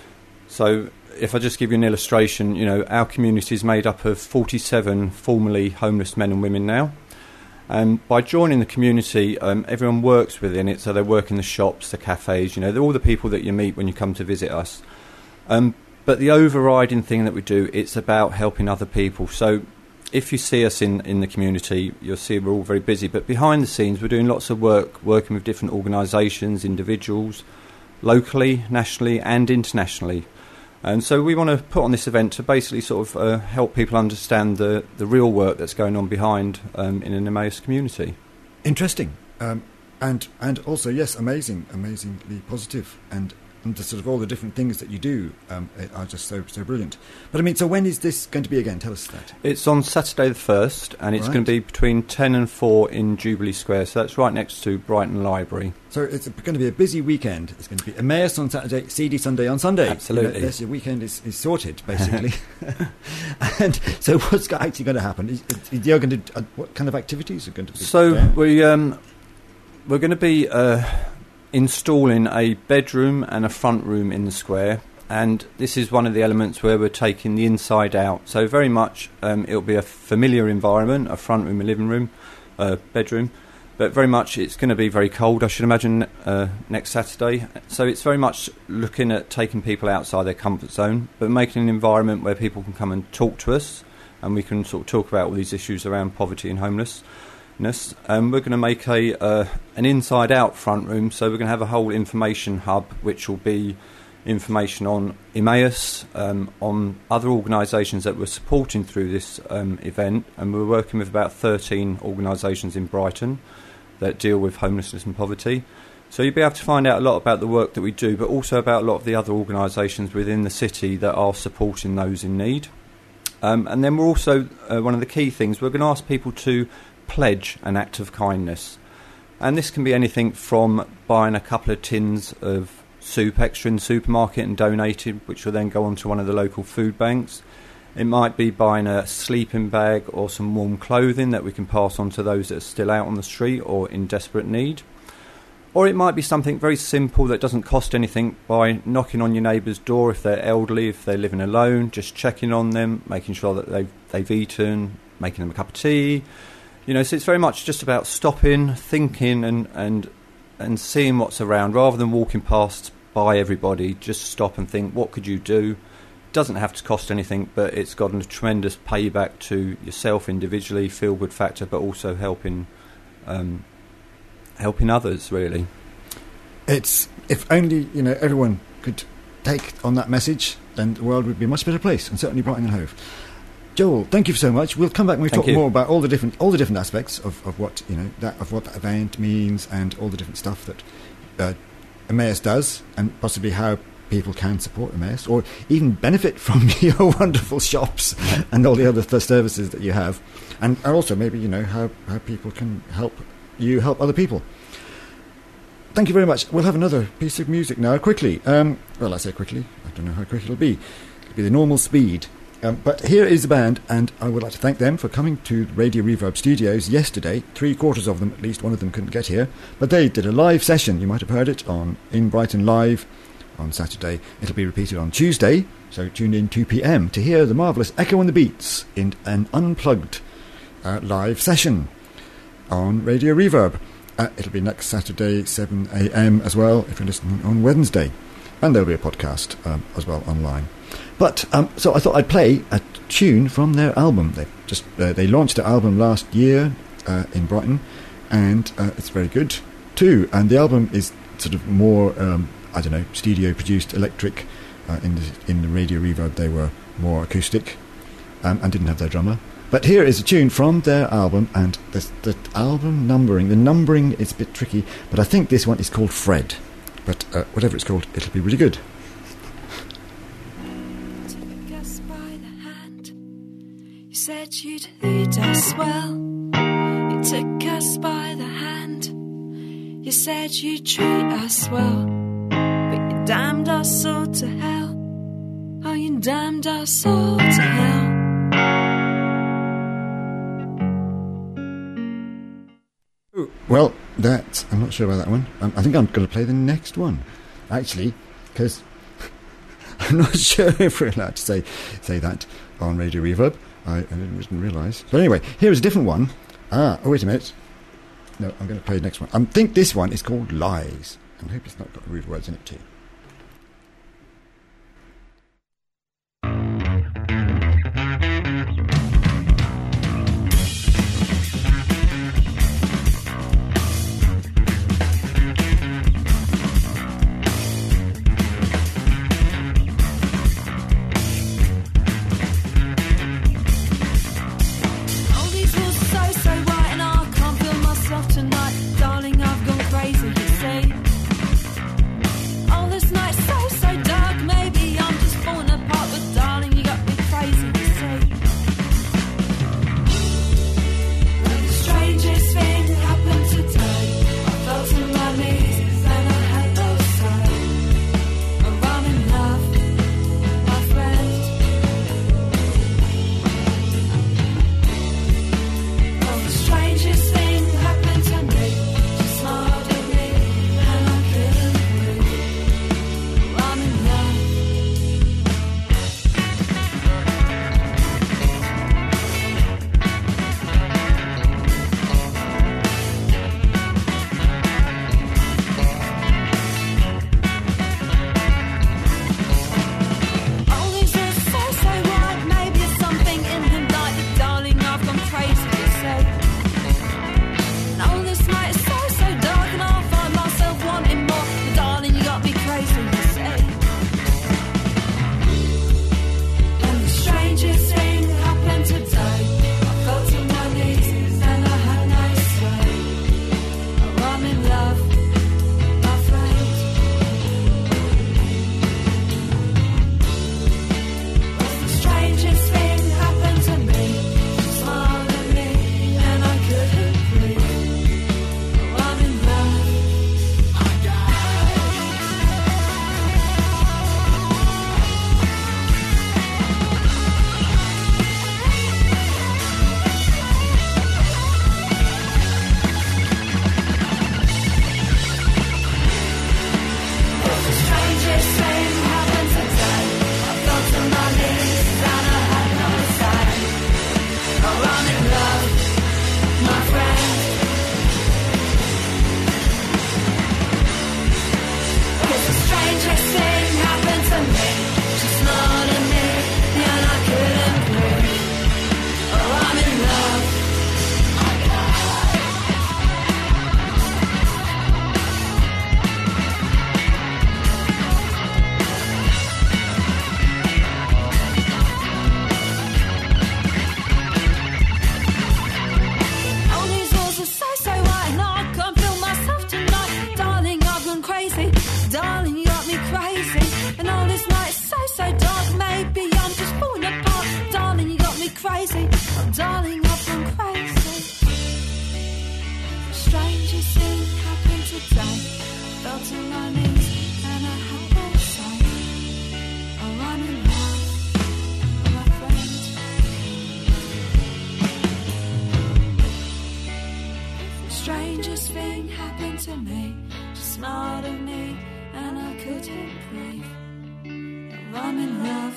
So if I just give you an illustration, you know, our community is made up of 47 formerly homeless men and women now. And by joining the community, everyone works within it, so they work in the shops, the cafes, you know, they're all the people that you meet when you come to visit us. But the overriding thing that we do, it's about helping other people. So if you see us in the community, you'll see we're all very busy, but behind the scenes we're doing lots of work, working with different organisations, individuals, locally, nationally and internationally. And so we want to put on this event to basically sort of help people understand the real work that's going on behind in an Emmaus community. Interesting. And also, yes, amazingly positive. And the sort of all the different things that you do are just so brilliant. But I mean, so when is this going to be again? Tell us that. It's on Saturday the 1st, and it's going to be between 10 and 4 in Jubilee Square, so that's right next to Brighton Library. So it's going to be a busy weekend. It's going to be Emmaus on Saturday, CD Sunday on Sunday. Absolutely. Yes, your weekend is sorted, basically. And so what's actually going to happen? You're going to, what kind of activities are going to be So there? we're going to be installing a bedroom and a front room in the square, and this is one of the elements where we're taking the inside out. So very much it'll be a familiar environment, a front room, a living room, bedroom, but very much it's going to be very cold, I should imagine, next Saturday. So it's very much looking at taking people outside their comfort zone, but making an environment where people can come and talk to us, and we can sort of talk about all these issues around poverty and homeless. we're going to make an inside-out front room. So we're going to have a whole information hub, which will be information on Emmaus, on other organisations that we're supporting through this event, and we're working with about 13 organisations in Brighton that deal with homelessness and poverty. So you'll be able to find out a lot about the work that we do, but also about a lot of the other organisations within the city that are supporting those in need. And then we're also, one of the key things, we're going to ask people to pledge an act of kindness. And this can be anything from buying a couple of tins of soup extra in the supermarket and donated, which will then go on to one of the local food banks. It might be buying a sleeping bag or some warm clothing that we can pass on to those that are still out on the street or in desperate need. Or it might be something very simple that doesn't cost anything, by knocking on your neighbour's door if they're elderly, if they're living alone, just checking on them, making sure that they've eaten, making them a cup of tea. So it's very much just about stopping, thinking and seeing what's around, rather than walking past by everybody. Just stop and think, what could you do? Doesn't have to cost anything, but it's got a tremendous payback to yourself individually, feel good factor, but also helping others, really. It's, if only everyone could take on that message, then the world would be a much better place, and certainly Brighton and Hove. Joel, thank you so much. We'll come back and we'll talk more about all the different aspects of what what that event means, and all the different stuff that Emmaus does, and possibly how people can support Emmaus, or even benefit from your wonderful shops and all the other services that you have, and also maybe how people can help other people. Thank you very much. We'll have another piece of music now, quickly. I say quickly. I don't know how quick it'll be. It'll be the normal speed. But here is the band, and I would like to thank them for coming to Radio Reverb Studios yesterday. 3/4 of them, at least one of them, couldn't get here, but they did a live session. You might have heard it in Brighton Live on Saturday. It'll be repeated on Tuesday, so tune in 2 p.m. to hear the marvellous Echo and the Beats in an unplugged live session on Radio Reverb. It'll be next Saturday, 7 a.m. as well, if you're listening on Wednesday. And there'll be a podcast as well online. But so I thought I'd play a tune from their album. They launched their album last year in Brighton, and it's very good too. And the album is sort of more, studio produced, electric. In the Radio Reverb, they were more acoustic and didn't have their drummer. But here is a tune from their album, and the album numbering. The numbering is a bit tricky, but I think this one is called Fred. But whatever it's called, it'll be really good. You said you'd lead us well. You took us by the hand. You said you'd treat us well, but you damned us all to hell. Oh, you damned us all to hell. Well, I'm not sure about that one. I think I'm going to play the next one, actually, because I'm not sure if we're allowed to say that on Radio Reverb. I didn't realise. But anyway, here is a different one. Wait a minute. No, I'm going to play the next one. I think this one is called Lies. I hope it's not got rude words in it too. Tonight, darling, I've gone crazy, you see. today. Fell to my knees and I had to say, oh, I'm in love with my friend. The strangest thing happened to me. She smiled at me and I couldn't breathe. Oh, I'm in love.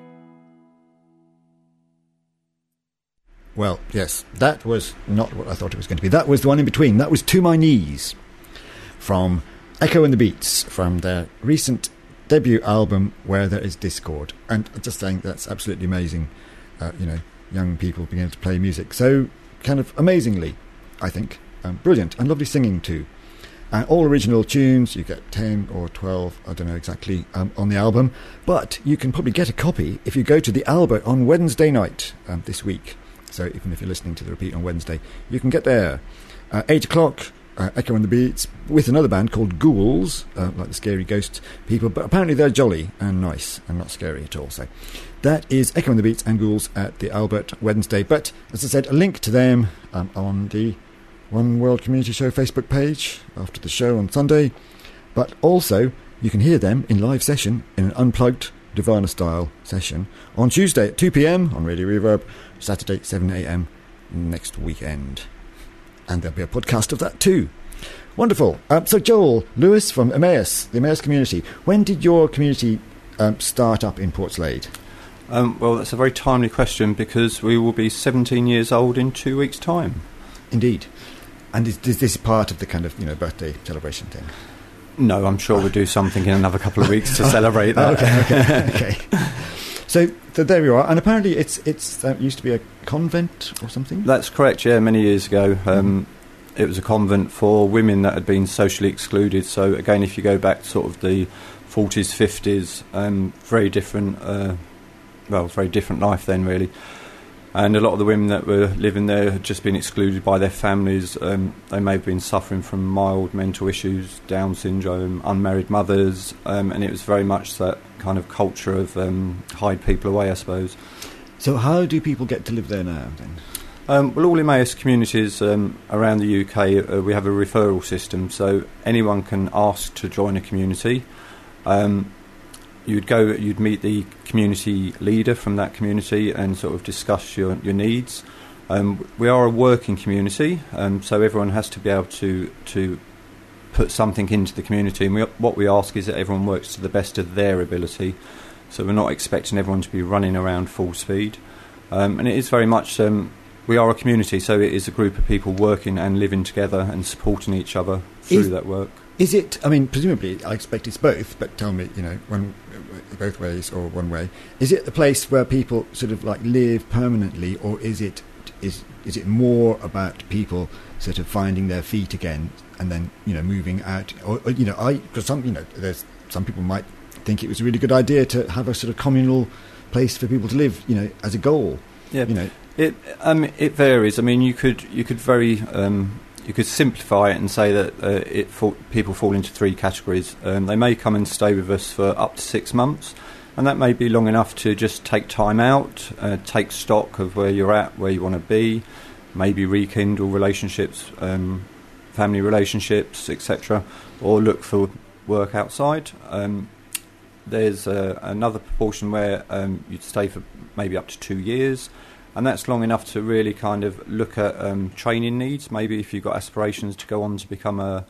Well, yes, that was not what I thought it was going to be. That was the one in between. That was To My Knees from Echo and the Beats, from their recent debut album, Where There Is Discord. And I'm just saying that's absolutely amazing, young people being able to play music so kind of amazingly, I think. Brilliant, and lovely singing too. All original tunes, you get 10 or 12, I don't know exactly, on the album. But you can probably get a copy if you go to the Albert on Wednesday night this week. So even if you're listening to the repeat on Wednesday, you can get there. 8 o'clock, Echo and the Beats, with another band called Ghouls, like the scary ghost people, but apparently they're jolly and nice and not scary at all. So that is Echo and the Beats and Ghouls at the Albert Wednesday. But as I said, a link to them on the One World Community Show Facebook page after the show on Sunday. But also, you can hear them in live session in an unplugged Nirvana-style session on Tuesday at 2 p.m. on Radio Reverb, Saturday 7 a.m. next weekend. And there'll be a podcast of that too. Wonderful. So Joel Lewis from Emmaus, the Emmaus community. When did your community start up in Portslade? Well, that's a very timely question because we will be 17 years old in 2 weeks' time. Indeed. And is this part of the kind of birthday celebration thing? No, I'm sure we'll do something in another couple of weeks to celebrate that. Okay. So there you are. And apparently it's used to be a convent or something? That's correct, yeah, many years ago. It was a convent for women that had been socially excluded. So, again, if you go back to sort of the 40s, 50s, very different life then, really. And a lot of the women that were living there had just been excluded by their families. They may have been suffering from mild mental issues, Down syndrome, unmarried mothers, and it was very much that kind of culture of hide people away, I suppose. So how do people get to live there now, then? Well, all Emmaus communities around the UK, we have a referral system, so anyone can ask to join a community. You'd meet the community leader from that community and sort of discuss your needs. We are a working community, so everyone has to be able to put something into the community. And what we ask is that everyone works to the best of their ability. So we're not expecting everyone to be running around full speed. And it is very much, we are a community, so it is a group of people working and living together and supporting each other through that work. Is it, I mean, presumably, I expect it's both, but tell me, both ways or one way. Is it a place where people sort of like live permanently, or is it more about people sort of finding their feet again and then, moving out? Or because there's some people might think it was a really good idea to have a sort of communal place for people to live, as a goal. Yeah. It varies. I mean, you could simplify it and say that people fall into three categories. They may come and stay with us for up to 6 months, and that may be long enough to just take time out, take stock of where you're at, where you want to be, maybe rekindle relationships, family relationships, etc., or look for work outside. There's another proportion where you'd stay for maybe up to 2 years. And that's long enough to really kind of look at training needs. Maybe if you've got aspirations to go on to become a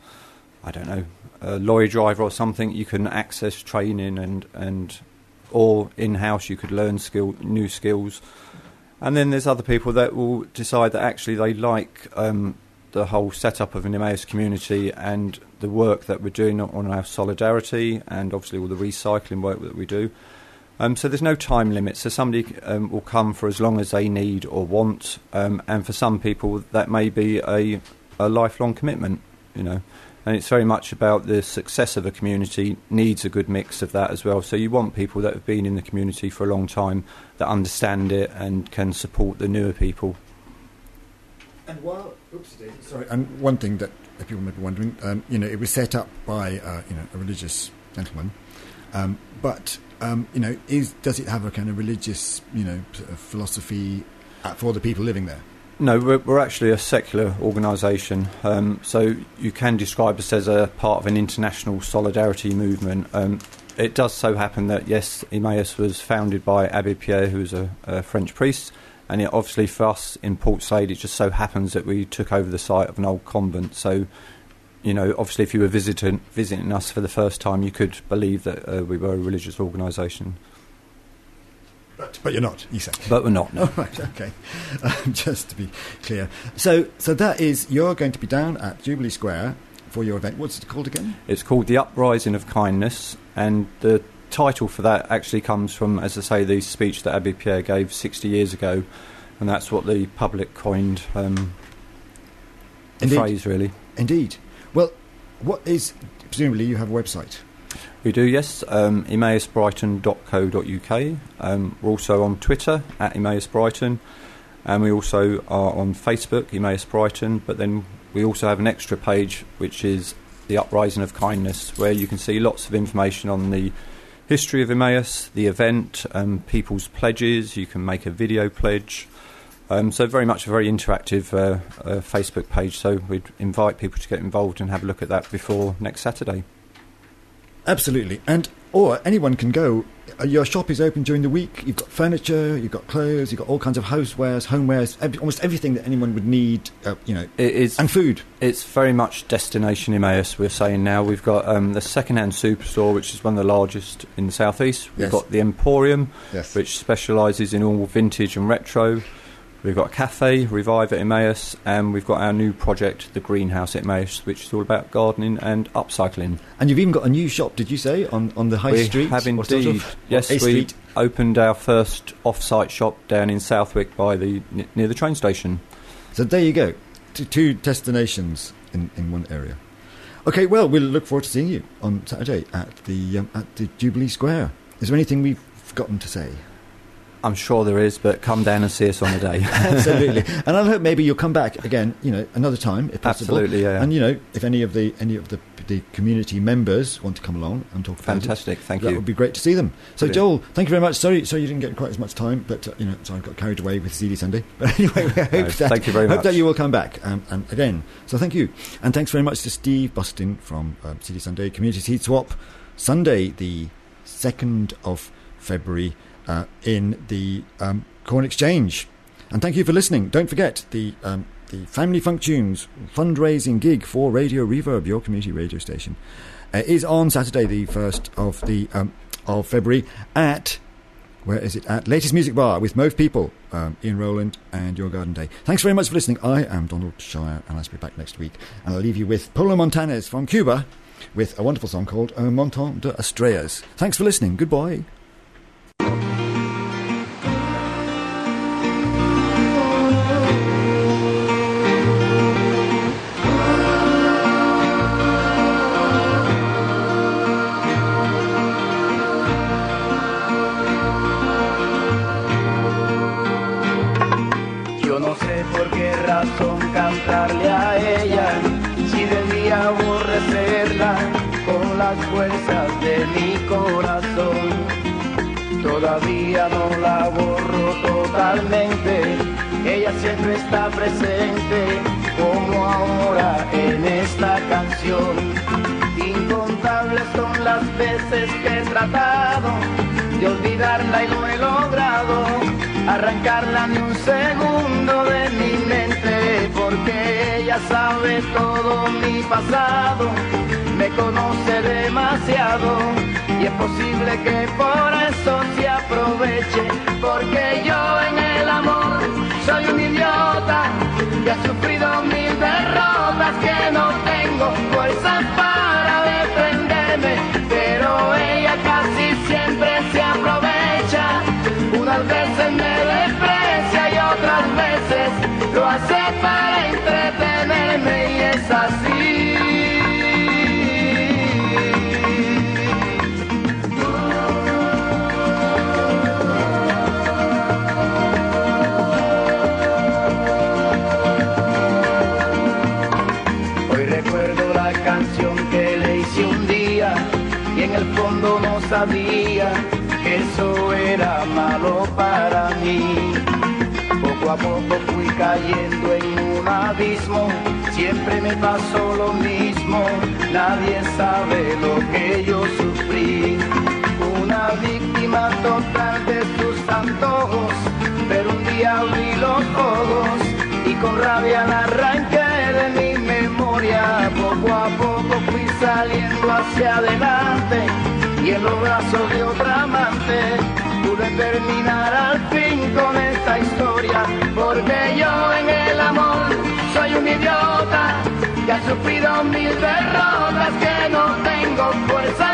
lorry driver or something, you can access training or in-house you could learn new skills. And then there's other people that will decide that actually they like the whole setup of an Emmaus community and the work that we're doing on our solidarity and obviously all the recycling work that we do. So there's no time limit. So somebody will come for as long as they need or want, and for some people that may be a lifelong commitment, And it's very much about the success of a community needs a good mix of that as well. So you want people that have been in the community for a long time that understand it and can support the newer people. And and one thing that people may be wondering, it was set up by a religious gentleman, but. Does it have a kind of religious, sort of philosophy for the people living there? No, we're actually a secular organisation, so you can describe us as a part of an international solidarity movement. It does so happen that, yes, Emmaus was founded by Abbé Pierre, who's a French priest, and obviously for us in Port Said, it just so happens that we took over the site of an old convent. So, you know, obviously if you were visiting us for the first time, you could believe that we were a religious organisation. But you're not, you say. But we're not, no. Oh, right, okay. Just to be clear. So that is, you're going to be down at Jubilee Square for your event. What's it called again? It's called The Uprising of Kindness, and the title for that actually comes from, as I say, the speech that Abbé Pierre gave 60 years ago, and that's what the public coined the phrase, really. Indeed. Well, what is, presumably you have a website? We do, yes, emmausbrighton.co.uk. We're also on Twitter, at Emmaus Brighton, and we also are on Facebook, Emmaus Brighton, but then we also have an extra page, which is The Uprising of Kindness, where you can see lots of information on the history of Emmaus, the event, people's pledges. You can make a video pledge. So very much a very interactive Facebook page, so we'd invite people to get involved and have a look at that before next Saturday. Absolutely. Or anyone can go. Your shop is open during the week. You've got furniture, you've got clothes, you've got all kinds of housewares, homewares, almost everything that anyone would need, it is, and food. It's very much destination Emmaus, we're saying now. We've got the second-hand superstore, which is one of the largest in the southeast. We've got the Emporium, which specialises in all vintage and retro. We've got a cafe, Revive at Emmaus, and we've got our new project, the Greenhouse at Emmaus, which is all about gardening and upcycling. And you've even got a new shop, did you say, on the high street? We have indeed. Yes, we opened our first off-site shop down in Southwick near the train station. So there you go, two destinations in one area. Okay, well, we'll look forward to seeing you on Saturday at the Jubilee Square. Is there anything we've forgotten to say? I'm sure there is, but come down and see us on the day. Absolutely. And I hope maybe you'll come back again, another time, if possible. Absolutely, yeah. And, if any of the community members want to come along and talk about Fantastic, thank you. That would be great to see them. So, Brilliant. Joel, thank you very much. Sorry you didn't get quite as much time, but, so I got carried away with CD Sunday. But anyway, I thank you very much. Hope that you will come back and again. So thank you. And thanks very much to Steve Bustin from CD Sunday Community Seed Swap, Sunday the 2nd of February, in the Corn Exchange. And thank you for listening. Don't forget the Family Funk Tunes fundraising gig for Radio Reverb, your community radio station, is on Saturday the 1st of February at, where is it, at Latest Music Bar with Mauve People, Ian Rowland and Your Garden Day. Thanks very much for listening. I am Donald Shire, and I'll be back next week, and I'll leave you with Polo Montanes from Cuba with a wonderful song called Un Monton de Estrellas. Thanks for listening. Goodbye. Cantarle a ella, si debía aborrecerla con las fuerzas de mi corazón. Todavía no la borro totalmente, ella siempre está presente, como ahora en esta canción. Incontables son las veces que he tratado de olvidarla y no he logrado arrancarla ni un segundo de mi mente, porque ella sabe todo mi pasado, me conoce demasiado y es posible que por eso se aproveche, porque yo en el amor soy un idiota que ha sufrido mil derrotas, que no tengo fuerza para defenderme, pero ella casi siempre se aprovecha. Unas veces me desprecia y otras veces lo hace para entretenerme, y es así. Hoy recuerdo la canción que le hice un día y en el fondo no sabía que eso era malo para mí. Poco a poco poco fui cayendo en un abismo, siempre me pasó lo mismo, nadie sabe lo que yo sufrí. Una víctima total de tus antojos, pero un día abrí los ojos y con rabia la arranqué de mi memoria. Poco a poco fui saliendo hacia adelante y en los brazos de otra amante pude terminar al fin con esta historia, porque yo en el amor soy un idiota que ha sufrido 1000 derrotas, que no tengo fuerza